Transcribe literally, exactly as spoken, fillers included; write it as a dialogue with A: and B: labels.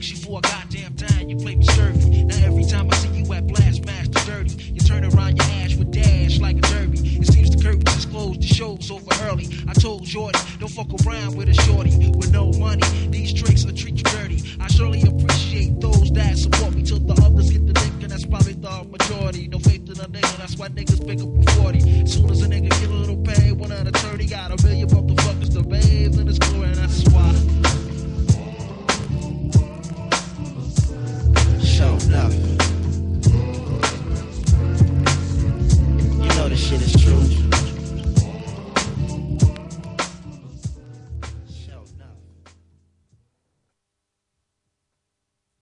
A: fix you for a goddamn time. You play me scurvy. Now every time I see you at Blast Master Dirty, you turn around your ass with dash like a derby. It seems the curtains is closed, the show's over early. I told Jordy, don't fuck around with a shorty with no money. These tricks will treat you dirty. I surely appreciate those that support me till the others get the lick, and that's probably the majority. No faith in a nigga, that's why niggas pick up a forty. Soon as a nigga get a little pay, want an attorney, got a million bucks.